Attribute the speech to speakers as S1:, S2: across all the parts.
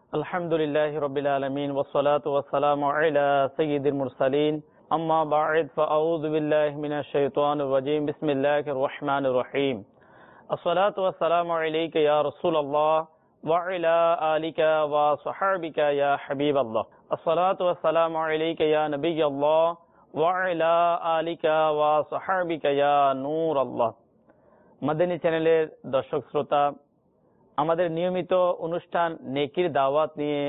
S1: আলহামদুলিল্লাহি রাব্বিল আলামিন ওয়াসসালাতু ওয়াসসালামু আলা সাইয়্যিদিল মুরসালিন আম্মা বা'দ ফাআউযু বিল্লাহি মিনাশ শাইতানির রাজীম বিসমিল্লাহির রহমানির রহিম আসসালাতু ওয়াসসালামু আলাইকা ইয়া রাসূলুল্লাহ ওয়া আলা আলিকা ওয়া সাহবিকা ইয়া হাবিবাল্লাহ আসসালাতু ওয়াসসালামু আলাইকা ইয়া নবিয়াল্লাহ ওয়া আলা আলিকা ওয়া সাহবিকা ইয়া নূরাল্লাহ। মাদানী চ্যানেলের দর্শক শ্রোতা, আমাদের নিয়মিত অনুষ্ঠান নেকির দাওয়াত নিয়ে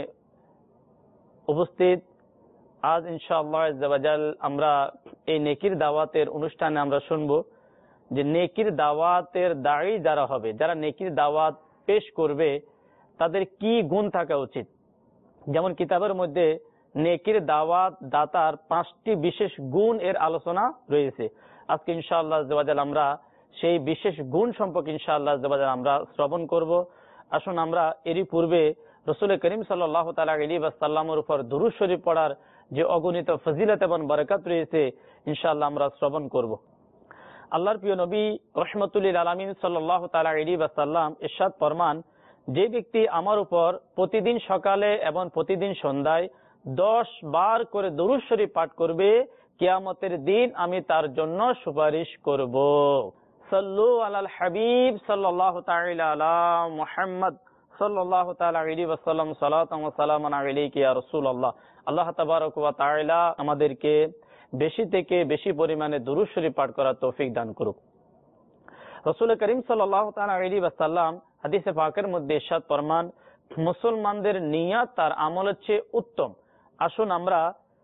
S1: উপস্থিত। আজ ইনশাআল্লাহ আযজাওয়াজাল আমরা এই নেকির দাওয়াতের অনুষ্ঠানে আমরা শুনবো যে নেকির দাওয়াতের দায়ী যারা হবে, যারা নেকির দাওয়াত পেশ করবে, তাদের কি গুণ থাকা উচিত। যেমন কিতাবের মধ্যে নেকির দাওয়াত দাতার 5টি বিশেষ গুণ এর আলোচনা রয়েছে। আজকে ইনশাআল্লাহ আযজাওয়াজাল আমরা সেই বিশেষ গুণ সম্পর্কে ইনশাআল্লাহ আযজাওয়াজাল আমরা শ্রবণ করব। আসুন আমরা এরই পূর্বে রাসূল করিম সাল্লাল্লাহু তাআলা আলাইহি ওয়াসাল্লামের উপর দুরূদ শরীফ পড়ার যে অগণিত ফজিলত এবং বরকত রয়েছে ইনশাআল্লাহ আমরা শ্রবণ করব। আল্লাহর প্রিয় নবী রাহমাতুল লিল আলামিন সাল্লাল্লাহু তাআলা আলাইহি ওয়াসাল্লাম ইরশাদ ফরমান, যে ব্যক্তি আমার উপর প্রতিদিন সকালে এবং প্রতিদিন সন্ধ্যায় 10 বার করে দুরূদ শরীফ পাঠ করবে, কিয়ামতের দিন আমি তার জন্য সুপারিশ করব। সাল্লু আলাল হাবিব সাল্লাল্লাহু তাআলা আলা মুহাম্মদ সাল্লাল্লাহু তাআলা আলাইহি ওয়াসাল্লাম সালাতান ওয়া সালামান আলাইকা ইয়া রাসূলুল্লাহ। আল্লাহ তাবারক ওয়া তাআলা আমাদেরকে বেশি থেকে বেশি পরিমাণে দুরূদ শরীফ পাঠ করার তৌফিক দান করুক। রাসূল করিম সাল্লাল্লাহু তাআলা আলাইহি ওয়াসাল্লাম হাদিসে পাকের মধ্যে ইরশাদ ফরমান, মুসলমানদের নিয়ত তার আমলের চেয়ে উত্তম। আসুন আমরা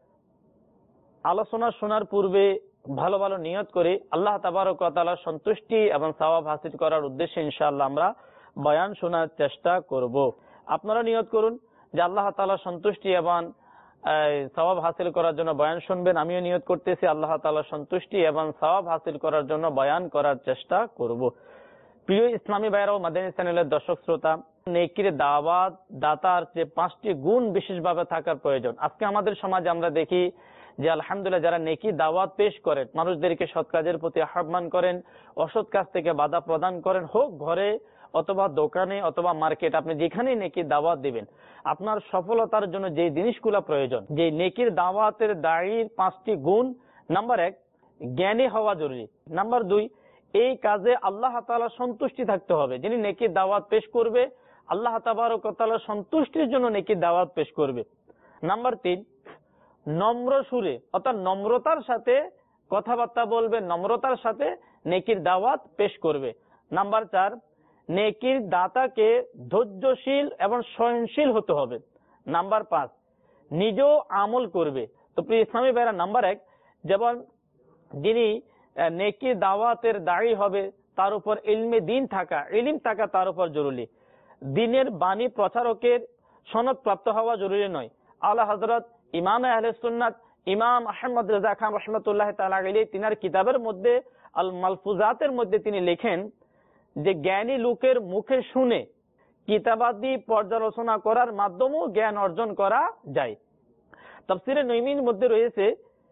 S1: আলোচনা শোনার পূর্বে ভালো ভালো নিয়ত করে আল্লাহ তাবারক ওয়া তাআলার সন্তুষ্টি এবং সওয়াব হাসিল করার উদ্দেশ্যে ইনশাআল্লাহ আমরা বয়ান শোনার চেষ্টা করব। আপনারা নিয়ত করুন যে আল্লাহ তাআলার সন্তুষ্টি এবং সওয়াব হাসিল করার জন্য বয়ান শুনবেন। আমিও নিয়ত করতেছি আল্লাহ তাআলার সন্তুষ্টি এবং সওয়াব হাসিল করার জন্য বয়ান করার চেষ্টা করব। প্রিয় ইসলামী ভাইরা ও মাদানী চ্যানেলের দর্শক শ্রোতা, নেকির দাওয়াত দাতার যে 5টি গুণ বিশেষভাবে থাকার প্রয়োজন। আজকে আমাদের সমাজে আমরা দেখি যে আলহামদুলিল্লাহ যারা নেকি দাওয়াত পেশ করেন, মানুষদেরকে সৎ কাজের প্রতি আহ্বান করেন, অসৎ কাজ থেকে বাধা প্রদান করেন, হোক ঘরে অথবা দোকানে অথবা মার্কেট, আপনি যেখানেই নেকি দাওয়াত দিবেন, আপনার সফলতার জন্য যে জিনিসগুলো প্রয়োজন, যে নেকির দাওয়াতের দায়ীর 5টি গুণ। নাম্বার 1, জ্ঞানী হওয়া জরুরি। নাম্বার 2, এই কাজে আল্লাহ তাআলার সন্তুষ্টি থাকতে হবে। যিনি নেকির দাওয়াত পেশ করবে আল্লাহ তাবারক ওয়া তাআলার সন্তুষ্টির জন্য নেকির দাওয়াত পেশ করবে। নাম্বার 3, নম্র সুরে অর্থাৎ নম্রতার সাথে কথাবার্তা বলবে, নম্রতার সাথে নেকির দাওয়াত পেশ করবে। নাম্বার 4, নেকির দাতাকে ধৈর্যশীল এবং সহনশীল হতে হবে। নাম্বার 5, নিজেও আমল করবে। তো প্রিয় ইসলামী ভাইরা, নাম্বার 1, যেমন যিনি নেকির দাওয়াতের দায়ী হবে তার উপর ইলমে দিন থাকা, ইলম থাকা তার উপর জরুরি। দিনের বাণী প্রচারকের সনদ প্রাপ্ত হওয়া জরুরি নয়। আলা হযরত ইমাম আহলে সুন্নাত ইমাম আহমদ রেজা খান রাহমাতুল্লাহ তাআলা আলাইহি তিনার কিতাবের মধ্যে আল মালফুজাতের মধ্যে তিনি লেখেন যে জ্ঞানী লোকের মুখে শুনে কিতাবাদি পর্যালোচনা করার মাধ্যমেও জ্ঞান অর্জন করা যায়। তাফসীরে নঈমীর মধ্যে রয়েছে,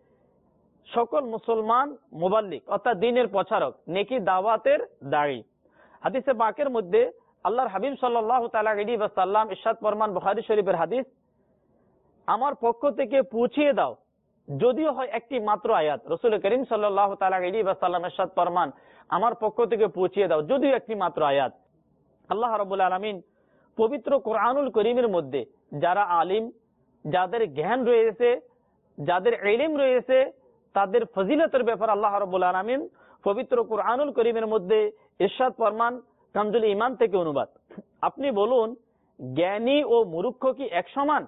S1: সকল মুসলমান মুবাল্লিগ অর্থাৎ দ্বীনের প্রচারক নেকি দাওয়াতের দায়ী। হাদিসে পাকের মধ্যে আল্লাহর হাবিব সাল্লাল্লাহু তাআলা আলাইহি ওয়াসাল্লাম ইরশাদ ফরমান, বুখারী শরীফের হাদিস, আমার পক্ষ থেকে পৌঁছিয়ে দাও যদিও হয় একটি মাত্র আয়াত। রাসূল করিম সাল্লাল্লাহু তাআলা আলাইহি ওয়াসাল্লাম ইরশাদ ফরমান, আমার পক্ষ থেকে পৌঁছিয়ে দাও যদিও একটি মাত্র আয়াত। আল্লাহ রাব্বুল আলামিন পবিত্র কোরআনুল কারীমের মধ্যে যারা আলিম, যাদের জ্ঞান রয়েছে, যাদের ইলম রয়েছে, তাদের ফজিলতের ব্যাপারে আল্লাহ রাব্বুল আলামিন পবিত্র কোরআনুল কারীমের মধ্যে ইরশাদ ফরমান, কানজুল ঈমান থেকে অনুবাদ, আপনি বলুন জ্ঞানী ও মূর্খ কি এক সমান?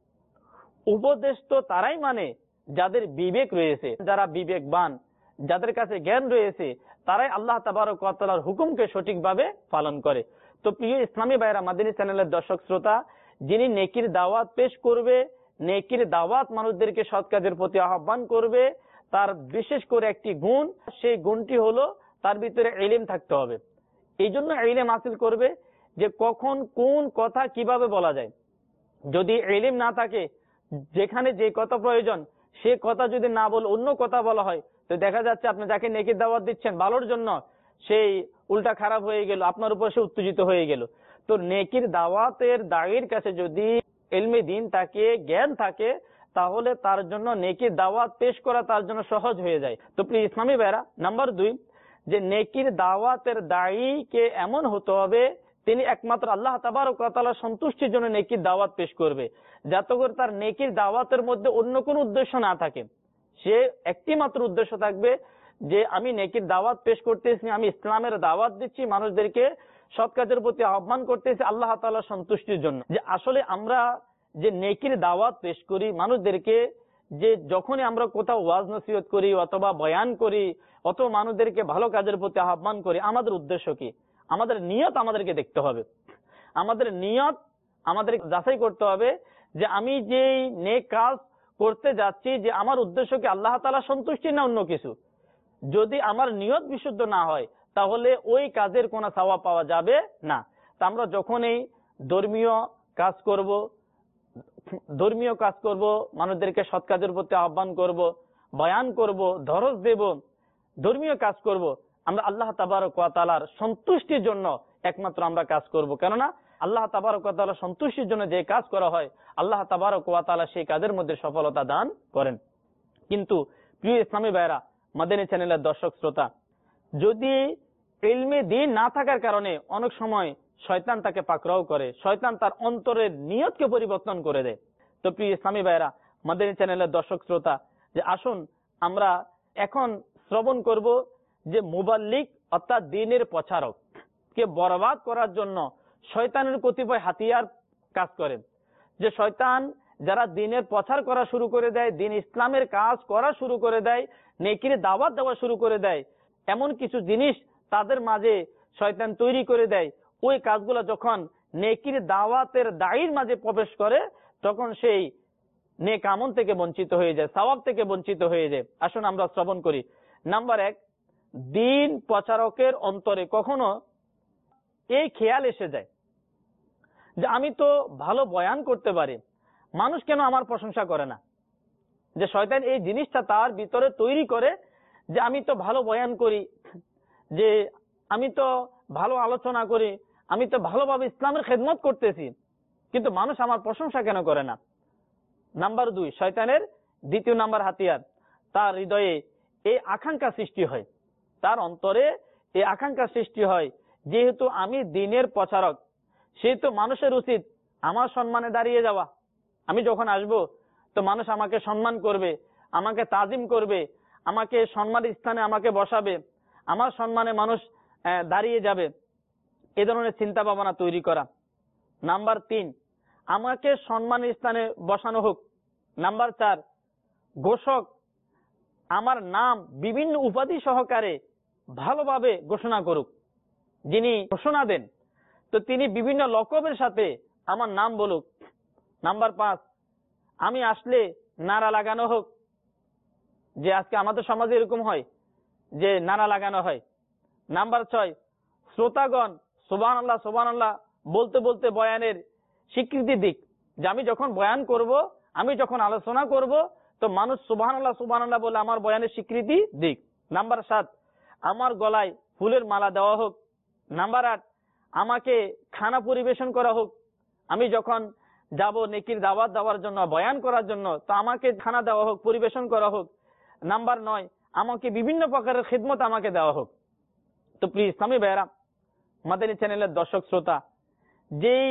S1: উপদেশ তো তারাই মানে যাদের বিবেক রয়েছে, যারা বিবেকবান, যাদের কাছে জ্ঞান রয়েছে, তারাই আল্লাহ তাবারক ওয়া তাআলার হুকুমকে সঠিকভাবে পালন করে। তো প্রিয় ইসলামী ভাইরা, মাদানী চ্যানেলের দর্শক শ্রোতা, যিনি নেকির দাওয়াত পেশ করবে, নেকির দাওয়াত মানুষদেরকে সৎ কাজের প্রতি আহ্বান করবে, তার বিশেষ করে একটি গুণ, সেই গুণটি হলো তার ভিতরে ইলম থাকতে হবে। এই জন্য ইলম হাসিল করবে যে কখন কোন কথা কিভাবে বলা যায়। যদি ইলম না থাকে, যেখানে যে কথা প্রয়োজন সে কথা যদি না বলে অন্য কথা বলা হয়, তো দেখা যাচ্ছে আপনি যাকে নেকির দাওয়াত দিচ্ছেন ভালোর জন্য, সেই উল্টা খারাপ হয়ে গেল, আপনার উপর সে উত্তেজিত হয়ে গেল। তো নেকির দাওয়াতের দায়ীর কাছে যদি ইলমে দ্বীন থাকে, জ্ঞান থাকে, তাহলে তার জন্য নেকির দাওয়াত পেশ করা তার জন্য সহজ হয়ে যায়। তো প্রিয় ইসলামী ভাইরা, নাম্বার 2, যে নেকির দাওয়াতের দায়ীকে এমন হতে হবে তিনি একমাত্র আল্লাহ তাবারক ওয়া তাআলার সন্তুষ্টির জন্য নেকির দাওয়াত পেশ করবে, যাতে করে তার নেকির দাওয়াতের মধ্যে অন্য কোনো উদ্দেশ্য না থাকে। সে একটি মাত্র উদ্দেশ্য থাকবে যে আমি নেকির দাওয়াত পেশ করতেছি, আমি ইসলামের দাওয়াত দিচ্ছি, মানুষদেরকে সৎ কাজের প্রতি আহ্বান করতেছি আল্লাহ তাআলার সন্তুষ্টির জন্য। যে আসলে আমরা যে নেকির দাওয়াত পেশ করি মানুষদেরকে, যে যখনই আমরা কোথাও ওয়াজ নসিহত করি অথবা বয়ান করি অথবা মানুষদেরকে ভালো কাজের প্রতি আহ্বান করি, আমাদের উদ্দেশ্য কি? আমাদের নিয়ত আমাদেরকে দেখতে হবে। আমাদের নিয়ত আমাদের যাচাই করতে হবে যে আমি যেই নেক কাজ করতে যাচ্ছি, যে আমার উদ্দেশ্য কি আল্লাহ তাআলার সন্তুষ্টি না অন্য কিছু। যদি আমার নিয়ত বিশুদ্ধ না হয় তাহলে ওই কাজের কোনো সওয়াব পাওয়া যাবে না। তা আমরা যখনই ধর্মীয় কাজ করব, মানুষদেরকে সৎ কাজের প্রতি আহ্বান করব, বয়ান করব, দরস দেব, ধর্মীয় কাজ করব, আমরা আল্লাহ তাবারক ওয়া তাআলার সন্তুষ্টির জন্য একমাত্র আমরা কাজ করব। কেননা আল্লাহ তাবারক ওয়া তাআলার সন্তুষ্টির জন্য যে কাজ করা হয় আল্লাহ তাবারক ওয়া তাআলা সেই কাজের মধ্যে সফলতা দান করেন। কিন্তু প্রিয় ইসলামী ভাইরা, মাদানী চ্যানেলের দর্শক শ্রোতা, যদি ইলমে দ্বীন না থাকার কারণে অনেক সময় শয়তান তাকে পাকড়াও করে, শয়তান তার অন্তরের নিয়তকে পরিবর্তন করে দেয়। তো প্রিয় ইসলামী ভাইরা, মাদানী চ্যানেলের দর্শক শ্রোতা, যে আসুন আমরা এখন শ্রবণ করব যে মুবাল্লিগ অর্থাৎ দ্বীনের প্রচারক কে বরবাদ করার জন্য শয়তানের কতিপয় হাতিয়ার কাজ করে। যে শয়তান যারা দ্বীনের প্রচার করা শুরু করে দেয়, দ্বীন ইসলামের কাজ করা শুরু করে দেয়, নেকির দাওয়াত দেওয়া শুরু করে দেয়, এমন কিছু জিনিস তাদের মাঝে শয়তান তৈরি করে দেয়। ওই কাজগুলো যখন নেকির দাওয়াতের দায়ীর মাঝে প্রবেশ করে তখন সেই নেক আমল থেকে বঞ্চিত হয়ে যায়, সওয়াব থেকে বঞ্চিত হয়ে যায়। আসুন আমরা শ্রবণ করি। নাম্বার 1, দ্বীন প্রচারকের অন্তরে কখনো এই খেয়াল এসে যায় যে আমি তো ভালো বয়ান করতে পারি, মানুষ কেন আমার প্রশংসা করে না। যে শয়তান এই জিনিসটা তার ভিতরে তৈরি করে যে আমি তো ভালো বয়ান করি, যে আমি তো ভালো আলোচনা করি, আমি তো ভালোভাবে ইসলামের খেদমত করতেছি, কিন্তু মানুষ আমার প্রশংসা কেন করে না। নাম্বার 2, শয়তানের দ্বিতীয় নাম্বার হাতিয়ার, তার হৃদয়ে এই আকাঙ্ক্ষা সৃষ্টি হয়, তার অন্তরে এই আকাঙ্ক্ষা সৃষ্টি হয় যেহেতু আমি দ্বীনের প্রচারক, সেহেতু মানুষের উচিত আমার সম্মানে দাঁড়িয়ে যাওয়া। আমি যখন আসব তো মানুষ আমাকে সম্মান করবে, আমাকে তাজিম করবে, আমাকে সম্মানের স্থানে আমাকে বসাবে, আমার সম্মানে মানুষ দাঁড়িয়ে যাবে, এ ধরনের চিন্তা ভাবনা তৈরি করা। নাম্বার 3, আমাকে সম্মানের স্থানে বসানো হোক। নাম্বার 4, ঘোষক আমার নাম বিভিন্ন উপাধি সহকারে ভালোভাবে ঘোষণা করুক। যিনি ঘোষণা দেন তো তিনি বিভিন্ন লকবের সাথে আমার নাম বলুক। নাম্বার 5, আমি আসলে নারা লাগানো হোক, যে আজকে আমাদের সমাজে এরকম হয় যে নারা লাগানো হয়। নাম্বার 6, শ্রোতাগণ সুবহানাল্লাহ সুবহানাল্লাহ বলতে বলতে বয়ানের স্বীকৃতি দিক, যে আমি যখন বয়ান করব, আমি যখন আলোচনা করব তো মানুষ সুবহানাল্লাহ সুবহানাল্লাহ বলে আমার বয়ানের স্বীকৃতি দিক। নাম্বার 7, আমার গলায় ফুলের মালা দেওয়া হোক। নাম্বার 8, আমাকে খানা পরিবেশন করা হোক, আমি যখন যাব নেকির দাওয়াত দেওয়ার জন্য, বয়ান করার জন্য, তো আমাকে খানা দেওয়া হোক, পরিবেশন করা হোক। নাম্বার 9, আমাকে বিভিন্ন প্রকারের খিদমত আমাকে দেওয়া হোক। তো প্লিজ ইসলামী ভাইরা, মাদানী চ্যানেলের দর্শক শ্রোতা, যেই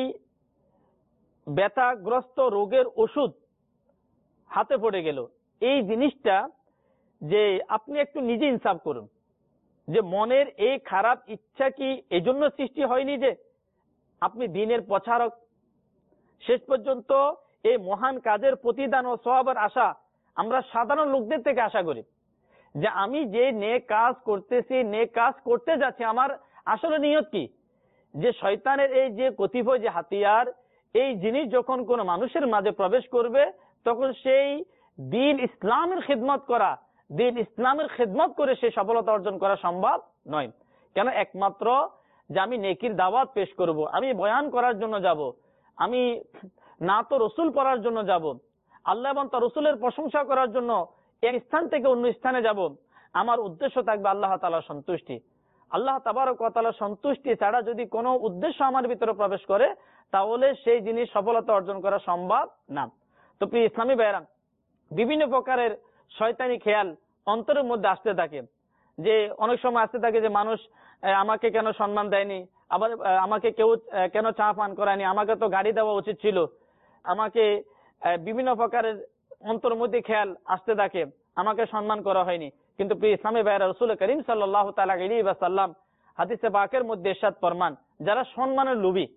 S1: ব্যথাগ্রস্ত রোগের ওষুধ হাতে পড়ে গেল, এই জিনিসটা যে আপনি একটু নিজে ইনসাফ করুন, যে মনের এই খারাপ ইচ্ছা কি এজন্য সৃষ্টি হয়নি যে আপনি দ্বীনের প্রচারক? শেষ পর্যন্ত এই মহান কাজের প্রতিদান ও সওয়াবের আশা আমরা সাধারণ লোকদের থেকে আশা করি, যে আমি যে নেক কাজ করতেছি, নেক কাজ করতে যাচ্ছি, আমার আসলে নিয়ত কি? যে শয়তানের এই যে কতিপয় যে হাতিয়ার, এই জিনিস যখন কোন মানুষের মাঝে প্রবেশ করবে তখন সেই দ্বীন ইসলামের খিদমত করা, দ্বীন ইসলামের খিদমত করে সে সফলতা অর্জন করা সম্ভব নয়। কেন? একমাত্র যে আমি নেকির দাওয়াত পেশ করব, আমি বয়ান করার জন্য যাব, আমি না তো রসুল পড়ার জন্য যাব, আল্লাহ এবং তার রসুলের প্রশংসা করার জন্য এক স্থান থেকে অন্য স্থানে যাব, আমার উদ্দেশ্য থাকবে আল্লাহ তাআলার সন্তুষ্টি। আল্লাহ তাবারক ওয়া তাআলার সন্তুষ্টি ছাড়া যদি কোনো উদ্দেশ্য আমার ভিতরে প্রবেশ করে, তাহলে সেই জিনিস সফলতা অর্জন করা সম্ভব না। তো প্রিয় ইসলামী ভাইরা, বিভিন্ন প্রকারের শয়তানি খেয়াল অন্তরের মধ্যে আসতে থাকে। যে অনেক সময় আসতে থাকে যে মানুষ আমাকে কেন সম্মান দেয়নি, আবার আমাকে কেউ কেন চা পান করায়নি, আমাকে তো গাড়ি দেওয়া উচিত ছিল, আমাকে বিভিন্ন প্রকারের অন্তরের মধ্যে খেয়াল আসতে থাকে, আমাকে সম্মান করা হয়নি। কিন্তু প্রিয় ইসলামী ভাইরা, রাসূল করিম সাল্লাল্লাহু তাআলা আলাইহি ওয়াসাল্লাম হাদিসে পাকের মধ্যে ইরশাদ ফরমান, যারা সম্মানের লোভী,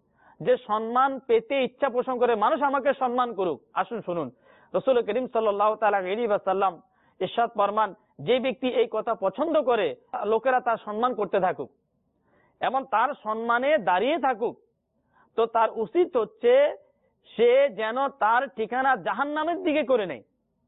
S1: যে সম্মান পেতে ইচ্ছা পোষণ করে মানুষ আমাকে সম্মান করুক, আসুন শুনুন রাসূল করিম সাল্লাল্লাহু তাআলা আলাইহি ওয়াসাল্লাম ইরশাদ ফরমান, যে ব্যক্তি এই কথা পছন্দ করে লোকেরা তার সম্মান করতে থাকুক এবং তার সম্মানে দাঁড়িয়ে থাকুক, তো তার উচিত হচ্ছে সে যেন তার ঠিকানা জাহান্নামের দিকে করে নেয়।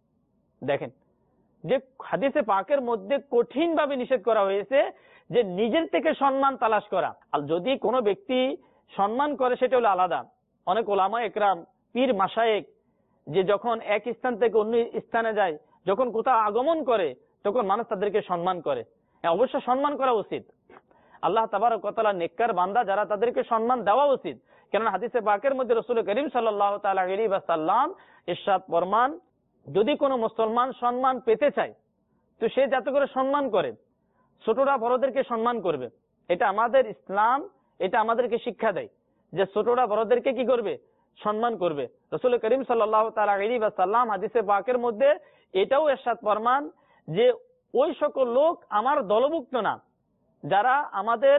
S1: দেখেন যে হাদিসে পাকের মধ্যে কঠিন ভাবে নিষেধ করা হয়েছে যে নিজের থেকে সম্মান তালাশ করা। আর যদি কোনো ব্যক্তি সম্মান করে সেটা হলো আলাদা। অনেক ওলামা একরাম, পীর মাশায়েখ, যে যখন এক স্থান থেকে অন্য স্থানে যায়, যখন কোথাও আগমন করে, তখন মানুষ তাদেরকে সম্মান করে। অবশ্য সম্মান করা উচিত। আল্লাহ তাবারক ওয়া তাআলা নেককার বান্দা যারা, তাদেরকে সম্মান দেওয়া উচিত। কেননা হাদিসে পাকের মধ্যে রাসূল করিম সাল্লাল্লাহু তাআলা আলাইহি ওয়াসাল্লাম ইরশাদ ফরমান, যদি কোনো মুসলমান সম্মান পেতে চায় তো সে যাতে করে সম্মান করে, ছোটরা বড়দেরকে সম্মান করবে। এটা আমাদের ইসলাম, এটা আমাদেরকে শিক্ষা দেয় যে ছোটরা বড়দেরকে কি করবে, সম্মান করবে। রাসূল করিম সাল্লাল্লাহু তাআলা আলাইহি ওয়াসাল্লাম হাদিসে পাকের মধ্যে এটাও ইরশাদ ফরমান যে ওই সকল লোক আমার দলভুক্ত না যারা আমাদের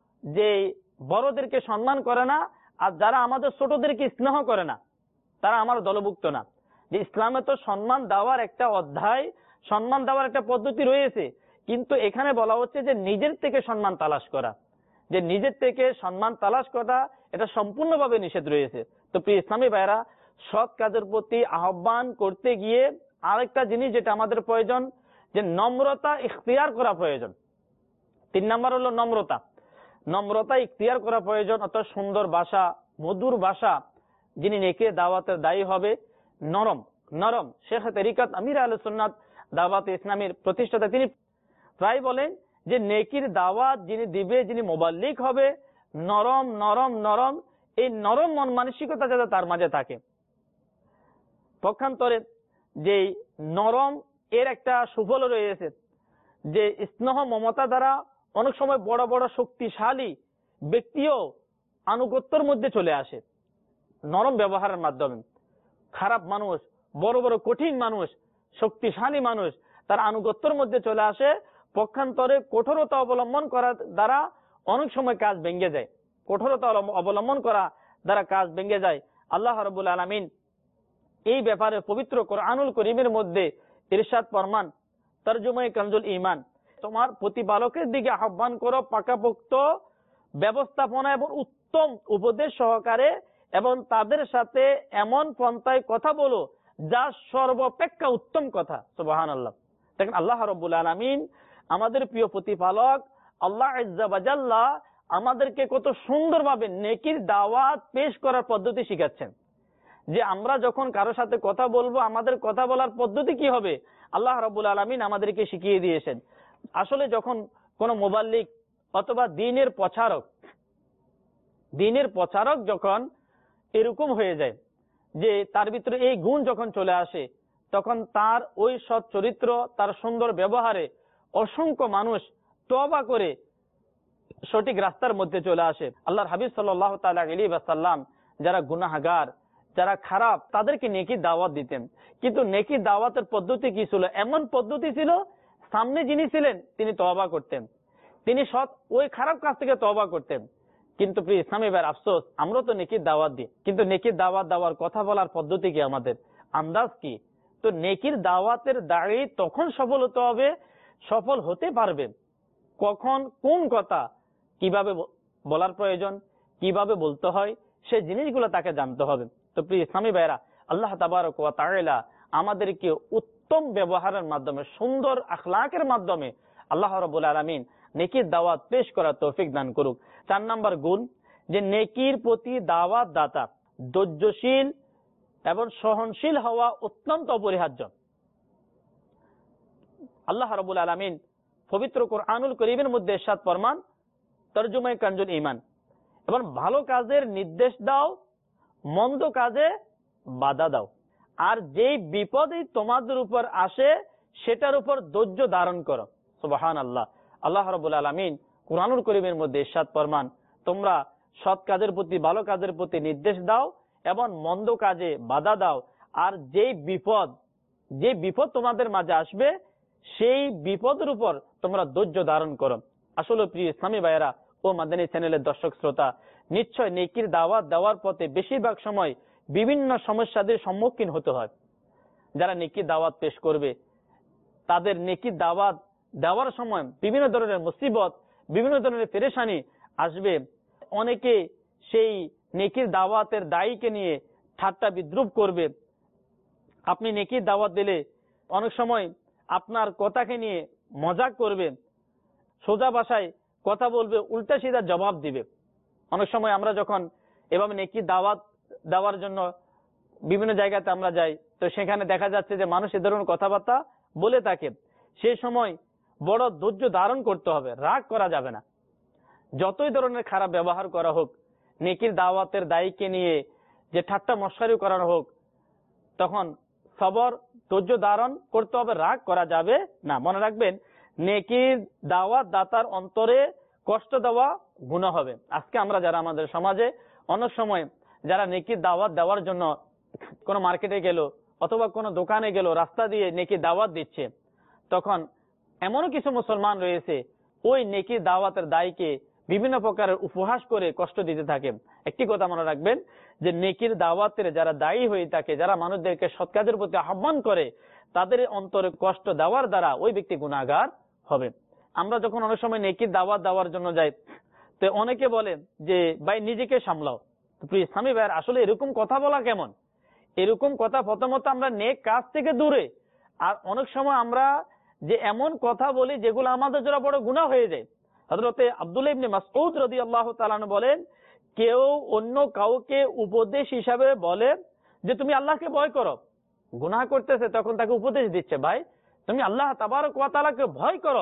S1: যে বড়দেরকে সম্মান করে না, আর যারা আমাদের ছোটদেরকে স্নেহ করে না, তারা আমার দলভুক্ত না। যে ইসলামে তো সম্মান দেওয়ার একটা অধ্যায়, সম্মান দেওয়ার একটা পদ্ধতি রয়েছে, কিন্তু এখানে বলা হচ্ছে যে নিজের থেকে সম্মান তালাশ করা, যে নিজের থেকে সম্মান তালাশ করা এটা সম্পূর্ণভাবে নিষেধ রয়েছে। তো প্রিয় ইসলামী ভাইরা, সৎ কাজের প্রতি আহ্বান করতে গিয়ে আরেকটা জিনিস যেটা আমাদের প্রয়োজন, যে নম্রতা ইখতিয়ার করা প্রয়োজন। 3 নাম্বার হলো নম্রতা। নম্রতা ইখতিয়ার করা প্রয়োজন, অর্থাৎ সুন্দর ভাষা, মধুর ভাষা। যিনি নেকে দাওয়াতের দায়ী হবে, নরম নরম। শেখ তরিকত আমির আহলে সুন্নাত দাওয়াত ইসলামের প্রতিষ্ঠাতা, তিনি প্রায় বলেন যে নেকির দাওয়াত যিনি দিবে, যিনি মুবাল্লিগ হবে, নরম নরম নরম। এই নরম মন মানসিকতা যাতে তার মাঝে থাকে। পক্ষান্তরে যে নরম এর একটা সুফল রয়েছে, যে স্নেহ মমতা দ্বারা অনেক সময় বড় বড় শক্তিশালী ব্যক্তিও আনুগত্যের মধ্যে চলে আসে নরম ব্যবহারের মাধ্যমে। খারাপ মানুষ, বড় বড় কঠিন মানুষ, শক্তিশালী মানুষ, তার আনুগত্যের মধ্যে চলে আসে। পক্ষান্তরে কঠোরতা অবলম্বন করার দ্বারা অনেক সময় কাজ ভেঙে যায়। কঠোরতা অবলম্বন করা দ্বারা কাজ ভেঙে যায়। আল্লাহ রাব্বুল আলামিন এই ব্যাপারে পবিত্র কোরআনুল কারীমের মধ্যে ইরশাদ ফরমান, তরজমায়ে কানজুল ঈমান, তোমার প্রতিপালকের দিকে আহ্বান করো পাকাপোক্ত ব্যবস্থাপনা এবং উত্তম উপদেশ সহকারে, এবং তাদের সাথে এমন পন্থায় কথা বলো যা সর্বাপেক্ষা উত্তম কথা। সুবহানাল্লাহ। দেখেন আল্লাহ রাব্বুল আলামিন, আমাদের প্রিয় প্রতিপালক আল্লাহ আজ্জা ওয়া জাল্লা আমাদেরকে কত সুন্দরভাবে নেকির দাওয়াত পেশ করার পদ্ধতি শিখাচ্ছেন। যে আমরা যখন কারোর সাথে কথা বলবো, আমাদের কথা বলার পদ্ধতি কি হবে, আল্লাহ রাব্বুল আলামিন আমাদেরকে শিখিয়ে দিয়েছেন। আসলে যখন কোন মুবাল্লিগ অথবা দ্বীনের প্রচারক যখন এরকম হয়ে যায় যে তার ভিতরে এই গুণ যখন চলে আসে, তখন তার ওই সৎ চরিত্র, তার সুন্দর ব্যবহারে অসংখ্য মানুষ তওবা করে সঠিক রাস্তার মধ্যে চলে আসে। আল্লাহর হাবিব সাল্লাল্লাহু তাআলা আলাইহি ওয়াসাল্লাম যারা গুনাহগার, যারা খারাপ, তাদেরকে নেকির দাওয়াত দিতেন। কিন্তু নেকির দাওয়াতের পদ্ধতি কি ছিল? এমন পদ্ধতি ছিল, সামনে যিনি ছিলেন তিনি তওবা করতেন, তিনি সৎ ওই খারাপ কাজ থেকে তওবা করতেন। কিন্তু প্রিয় ইসলামী ভাইয়ের আফসোস, আমরা তো নেকির দাওয়াত দিই, কিন্তু নেকির দাওয়াত দেওয়ার, কথা বলার পদ্ধতি কি, আমাদের আন্দাজ কি? তো নেকির দাওয়াতের দাঁড়িয়ে তখন সফল হতে পারবে কখন, কোন কথা কিভাবে বলার প্রয়োজন, কিভাবে বলতে হয়, সেই জিনিসগুলো তাকে জানতে হবে। তো প্রিয় ইসলামী ভাইরা, আল্লাহ তাবারক ওয়া তাআলা আমাদেরকে উত্তম ব্যবহারের মাধ্যমে, সুন্দর আখলাকের মাধ্যমে আল্লাহ রাব্বুল আলামিন নেকির দাওয়াত পেশ করার তৌফিক দান করুক। 4 নাম্বার গুণ, যে নেকির প্রতি দাওয়াত দাতা ধৈর্যশীল এবং সহনশীল হওয়া অত্যন্ত অপরিহার্য। আল্লাহ রাব্বুল আলামিন পবিত্র কোরআনুল কারীমের মধ্যে ইরশাদ ফরমান, তরজুমায়ে কানজুল ঈমান, এবং ভালো কাজের নির্দেশ দাও, মন্দ কাজে বাধা দাও, আর যেই বিপদই তোমাদের উপর আসে সেটার উপর ধৈর্য ধারণ করো। সুবহানাল্লাহ। আল্লাহ রাব্বুল আলামিন কোরআনুল কারীমের মধ্যে ইরশাদ ফরমান, তোমরা সৎ কাজের প্রতি, ভালো কাজের প্রতি নির্দেশ দাও এবং মন্দ কাজে বাধা দাও, আর যেই বিপদ তোমাদের মাঝে আসবে সেই বিপদের উপর তোমরা ধৈর্য ধারণ করো। আসলে প্রিয় ইসলামী ভাইয়েরা ও মাদানী চ্যানেলের দর্শক শ্রোতা, নিশ্চয় নেকির দাওয়াত দেওয়ার পথে বেশিরভাগ সময় বিভিন্ন সমস্যাদের সম্মুখীন হতে হয়। যারা নেকির দাওয়াত পেশ করবে তাদের নেকির দাওয়াত দেওয়ার সময় বিভিন্ন ধরনের মুসিবত, বিভিন্ন ধরনের পেরেশানি আসবে। অনেকে সেই নেকির দাওয়াতের দায়ীকে নিয়ে ঠাট্টা বিদ্রুপ করবে। আপনি নেকির দাওয়াত দিলে অনেক সময় আপনার কথাকে নিয়ে মজাক করবে, সোজা ভাষায় কথা বলবে, উল্টা সিধা জবাব দিবে। অনেক সময় আমরা যখন এভাবে নেকির দাওয়াত দেওয়ার জন্য বিভিন্ন জায়গাতে আমরা যাই, তো সেখানে দেখা যাচ্ছে যে মানুষ এ ধরনের কথাবার্তা বলে থাকে। সেই সময় বড় ধৈর্য ধারণ করতে হবে, রাগ করা যাবে না। যতই ধরনের খারাপ ব্যবহার করা হোক, নেকির দাওয়াতের দায়ীকে নিয়ে যে ঠাট্টা মশকারি করানো হোক, তখন সবর, ধৈর্য ধারণ করতে হবে, রাগ করা যাবে না। মনে রাখবেন, নেকির দাওয়াত দাতার অন্তরে কষ্ট দেওয়া গুনাহ হবে। আজকে আমরা যারা আমাদের সমাজে অনেক সময় যারা নেকির দাওয়াত দেওয়ার জন্য কোনো মার্কেটে গেল অথবা কোনো দোকানে গেল, রাস্তা দিয়ে নেকির দাওয়াত দিচ্ছে, তখন এমনও কিছু মুসলমান রয়েছে ওই নেকির দাওয়াতের দায়ীকে বিভিন্ন প্রকারের উপহাস করে কষ্ট দিতে থাকে। একটি কথা মনে রাখবেন যে নেকির দাওয়াতের যারা দায়ী হয়ে থাকে, যারা মানুষদেরকে সৎ কাজের প্রতি আহ্বান করে, তাদের অন্তরে কষ্ট দেওয়ার দ্বারা ওই ব্যক্তি গুনাহগার হবে। আমরা যখন অনেক সময় নেকির দাওয়াত দেওয়ার জন্য যাই, তো অনেকে বলে যে ভাই নিজেকে সামলাও। তো প্রিয় ইসলামী ভাইয়ের, আসলে এরকম কথা বলা কেমন? এরকম কথা প্রথমত আমরা নেক কাজ থেকে দূরে, আর অনেক সময় আমরা যে এমন কথা বলি যেগুলো আমাদের জন্য বড় গুনাহ হয়ে যায়। হযরতে আব্দুল্লাহ ইবনে মাসউদ রাদিয়াল্লাহু তাআলা আনহু বলেন, কেউ অন্য কাউকে উপদেশ হিসাবে বলে যে তুমি আল্লাহকে ভয় করো, গুনাহ করতেছে, তখন তাকে উপদেশ দিচ্ছে, ভাই তুমি আল্লাহ তাবারক ওয়া তাআলাকে ভয় করো।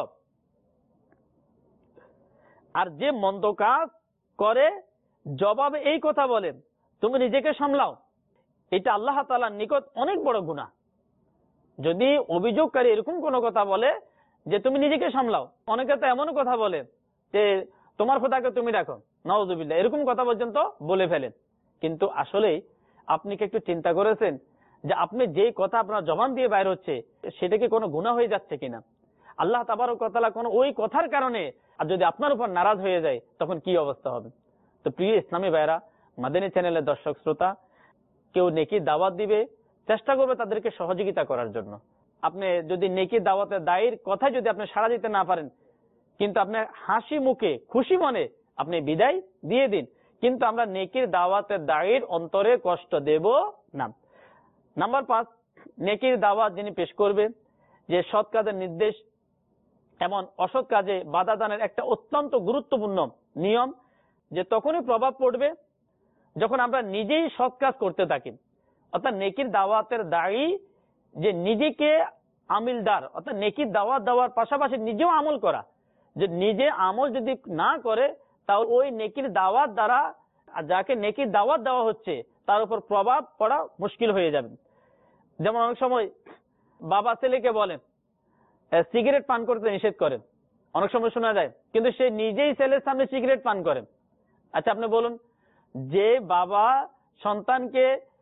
S1: আর যে মন্দ কাজ করে জবাবে এই কথা বলে তুমি নিজেকে সামলাও, এটা আল্লাহ তাআলার নিকট অনেক বড় গুনাহ। যদি অভিযোগকারী এরকম কোনো কথা বলে যে তুমি নিজেকে সামলাও, অনেকে তো এমন কথা বলে যে তোমার খোদাকে তুমি রাখো, নাউযুবিল্লাহ, এরকম কথা পর্যন্ত বলে ফেলেন। কিন্তু আসলে আপনি কি একটু চিন্তা করেছেন যে আপনি যেই কথা আপনার জবান দিয়ে বাইর হচ্ছে সেটা কি কোনো গুনাহ হয়ে যাচ্ছে কিনা? আল্লাহ তাবারক ওয়া তাআলা কোনো ওই কথার কারণে আর যদি আপনার উপর নারাজ হয়ে যায়, তখন কি অবস্থা হবে? তো প্রিয় ইসলামী ভাইরা, মাদানী চ্যানেলের দর্শক শ্রোতা, কেউ নেকির দাওয়াত দিবে, চেষ্টা করবে তাদেরকে সহযোগিতা করার জন্য। আপনি যদি নেকির দাওয়াতের দায়ীর কথায় যদি আপনি সাড়া দিতে না পারেন, কিন্তু আপনি হাসি মুখে খুশি মনে আপনি বিদায় দিয়ে দিন, কিন্তু আমরা নেকির দাওয়াতের দায়ীর অন্তরে কষ্ট দেব না। নাম্বার 5, নেকির দাওয়াত যিনি পেশ করবে, যে সৎ কাজের নির্দেশ এমন অসৎ কাজে বাধা দানের একটা অত্যন্ত গুরুত্বপূর্ণ নিয়ম, যে তখনই প্রভাব পড়বে যখন আমরা নিজেই সৎ কাজ করতে থাকি। অর্থাৎ নেকির দাওয়াতের দায়ী যে নিজেকে আমিলদার, অর্থাৎ নেকির দাওয়াত দেওয়ার পাশাপাশি নিজেও আমল করা, যে নিজে আমল যদি না করে তাহলে ওই নেকির দাওয়াত দ্বারা যাকে নেকির দাওয়াত দেওয়া হচ্ছে তার উপর প্রভাব পড়া মুশকিল হয়ে যাবে। যেমন অনেক সময় বাবা ছেলেকে বলেন সিগারেট পান করতে নিষেধ করেন, অনেক সময় শোনা যায়, কিন্তু সে নিজেই ছেলের সামনে সিগারেট পান করেন। আচ্ছা আপনি বলুন, যে বাবা সন্তানকে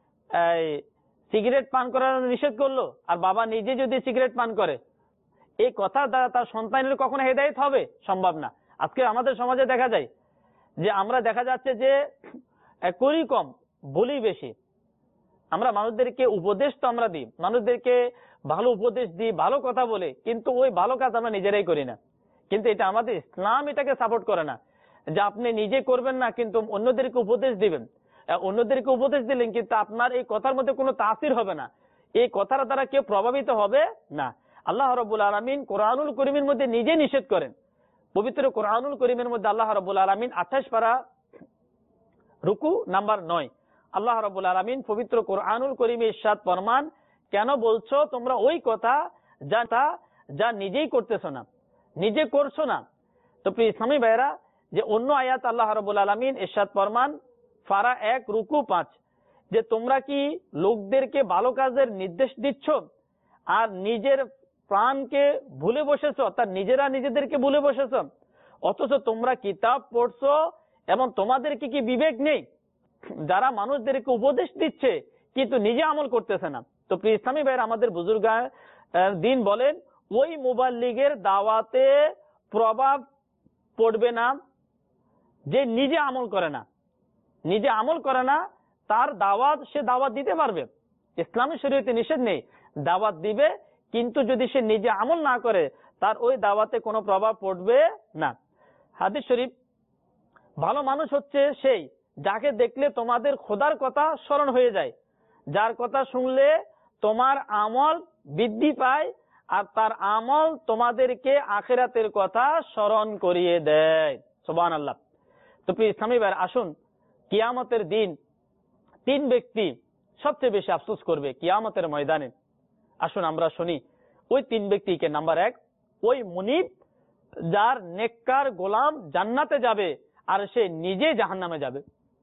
S1: সিগারেট পান করার নিষেধ করলো আর বাবা নিজে যদি সিগারেট পান করে, এই কথার দ্বারা তার সন্তানের কখনো হেদায়েত হবে? সম্ভব না। আজকে আমাদের সমাজে দেখা যায় যে আমরা দেখা যাচ্ছে যে করি কম বলি বেশি। আমরা মানুষদেরকে উপদেশ তো আমরা দিই, মানুষদেরকে ভালো উপদেশ দিই, ভালো কথা বলে, কিন্তু ওই ভালো কাজ আমরা নিজেরাই করি না। কিন্তু এটা আমাদের ইসলাম এটাকে সাপোর্ট করে না, যে আপনি নিজে করবেন না কিন্তু অন্যদেরকে উপদেশ দিবেন। অন্যদেরকে উপদেশ দিলেন কিন্তু আপনার এই কথার মধ্যে কোনো তাসির হবে না, এই কথার দ্বারা কেউ প্রভাবিত হবে না। আল্লাহ রাব্বুল আলামিন কোরআনুল কারীমের মধ্যে নিজে নিষেধ করেন। পবিত্র কোরআনুল কারীমের মধ্যে আল্লাহ রাব্বুল আলামিন 28 পারা রুকু নাম্বার 9 আল্লাহ রাব্বুল আলামিন পবিত্র কোরআনুল কারীমে ইরশাদ ফরমান, কেন বলছো তোমরা ওই কথা যা নিজেই করতেছো না, নিজে করছো না। তো প্রিয় ইসলামী ভাইরা, যে অন্য আয়াত আল্লাহ রাব্বুল আলামিন ইরশাদ ফরমান ফারা 1 রুকু 5, যে তোমরা কি লোকদেরকে ভালো কাজের নির্দেশ দিচ্ছ আর নিজের প্রাণকে ভুলে বসেছো, অর্থাৎ নিজেরা নিজেদেরকে ভুলে বসেছো, অথচ তোমরা কিতাব পড়ছো এবং তোমাদেরকে কি বিবেক নেই? যারা মানুষদেরকে উপদেশ দিচ্ছে কিন্তু নিজে আমল করতেছে না। তো প্রিয় ইসলামী ভাইরা, আমাদের বুজুর্গ দিন বলেন ওই মুবাল্লিগের দাওয়াতে প্রভাব পড়বে না যে নিজে আমল করে না। নিজে আমল করে না, তার দাওয়াত সে দাওয়াত দিতে পারবে, ইসলামী শরীয়তে নিষেধ নেই, দাওয়াত দিবে, কিন্তু যদি সে নিজে আমল না করে তার ওই দাওয়াতে কোনো প্রভাব পড়বে না। হাদিস শরীফ, ভালো মানুষ হচ্ছে সেই যাকে দেখলে তোমাদের খোদার কথা স্মরণ হয়ে যায়, যার কথা শুনলে তোমার আমল বৃদ্ধি পায় আর তার আমল তোমাদেরকে আখিরাতের কথা স্মরণ করিয়ে দেয়। সুবহানাল্লাহ। তো প্রিয় ইসলামী ভাই, আসুন কিয়ামতের দিন 3 ব্যক্তি সবচেয়ে বেশি আফসোস করবে কিয়ামতের ময়দানে। আসুন আমরা শুনি ওই 3 ব্যক্তিকে। নাম্বার 1, ওই মুনিব যার নেককার গোলাম জান্নাতে যাবে আর সে নিজে জাহান্নামে যাবে।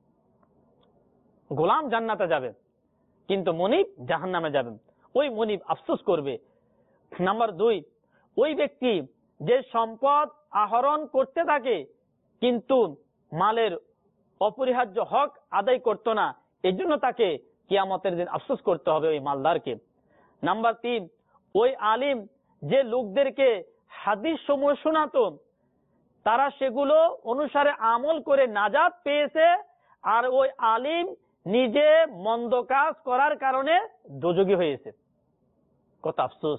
S1: গোলাম জান্নাতে যাবে কিন্তু মুনিব জাহান্নামে যাবেন, ওই মুনিব আফসোস করবে। নাম্বার 2, ওই ব্যক্তি যে সম্পদ আহরণ করতে থাকে কিন্তু মালের অপরিহার্য হক আদায় করত না, এই জন্য তাকে কিয়ামতের দিন আফসোস করতে হবে ওই মালদারকে। নাম্বার 3, ওই আলিম যে লোকদেরকে হাদিস সমূহ শোনাতো, তারা সেগুলো অনুসারে আমল করে নাজাত পেয়েছে আর ওই আলিম নিজে মন্দ কাজ করার কারণে দোজখী হয়েছে। কত আফসোস!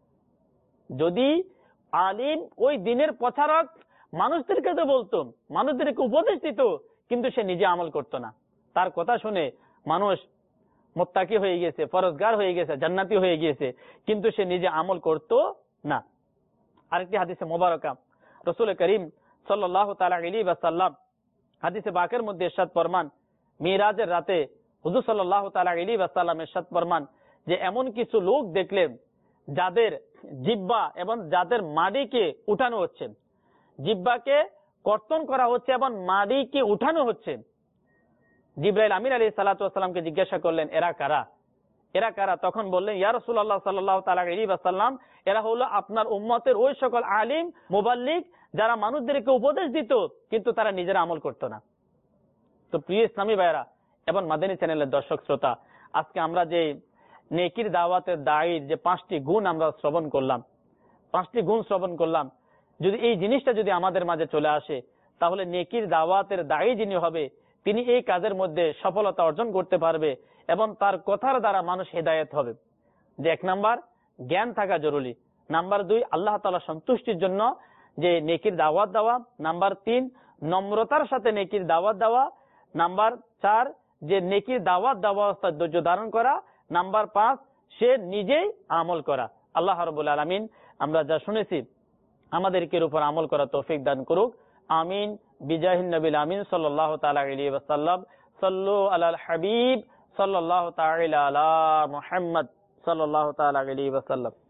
S1: যদি আলিম ওই দিনের প্রচারক মানুষদেরকে তো বলতো, মানুষদেরকে উপদেশ দিত, কিন্তু সে নিজে আমল করত না, তার কথা শুনে মানুষ মুত্তাকি হয়ে গেছে, ফরজগার হয়ে গেছে, জান্নাতি হয়ে গিয়েছে, কিন্তু সে নিজে আমল করত না। আরেকটি হাদিসে মোবারকা রাসূল করিম সাল্লাল্লাহু তাআলা আলাইহি ওয়াসাল্লাম হাদিসে পাকের মধ্যে ইরশাদ ফরমান, মিরাজের রাতে হুজুর সাল্লাল্লাহু তাআলা আলাইহি ওয়াসাল্লাম ইরশাদ ফরমান যে এমন কিছু লোক দেখলেন যাদের জিহ্বা এবং যাদের মাড়িকে উঠানো হচ্ছে, জিহ্বাকে কর্তন করা হচ্ছে এবং মাড়িকে উঠানো হচ্ছে। জিবরাইল আমিন আলাইহিস সালাতু ওয়াস সালামকে জিজ্ঞাসা করলেন, এরা কারা? এরা কারা? তখন বললেন, ইয়া রাসূলুল্লাহ সাল্লাল্লাহু তাআলা আলাইহি ওয়াসাল্লাম, এরা হলো আপনার উম্মতের ওই সকল আলিম মুবাল্লিগ যারা মানুষদেরকে উপদেশ দিত কিন্তু তারা নিজেরা আমল করত না। তো প্রিয় ইসলামী ভাইরা এবং মাদানী চ্যানেলের দর্শক শ্রোতা, আজকে আমরা যে নেকির দাওয়াতের দায়ীর যে 5টি গুণ আমরা শ্রবণ করলাম, 5টি গুণ শ্রবণ করলাম, যদি এই জিনিসটা যদি আমাদের মাঝে চলে আসে, তাহলে নেকির দাওয়াতের দায়ী যিনি হবে তিনি এই কাজের মধ্যে সফলতা অর্জন করতে পারবে এবং তার কথার দ্বারা মানুষ হেদায়েত হবে। যে 1 নাম্বার জ্ঞান থাকা জরুরি, নাম্বার 2 আল্লাহ তাআলা সন্তুষ্টির জন্য যে নেকির দাওয়াত দেওয়া, নাম্বার 3 নম্রতার সাথে নেকির দাওয়াত দেওয়া, নাম্বার 4 যে নেকির দাওয়াত দেওয়া অবস্থায় ধৈর্য ধারণ করা, নাম্বার 5 সে নিজেই আমল করা। আল্লাহ রাব্বুল আলামিন আমরা যা শুনেছি আমাদেরকে এর উপর আমল করা তৌফিক দান করুক, আমিন। বিজাহিন নবিল আমিন সাল্লাল্লাহু তাআলা আলাইহি ওয়াসাল্লাম। সাল্লু আলাল হাবিব সাল্লাল্লাহু তাআলা আলা মুহাম্মদ সাল্লাল্লাহু তাআলা আলাইহি ওয়াসাল্লাম।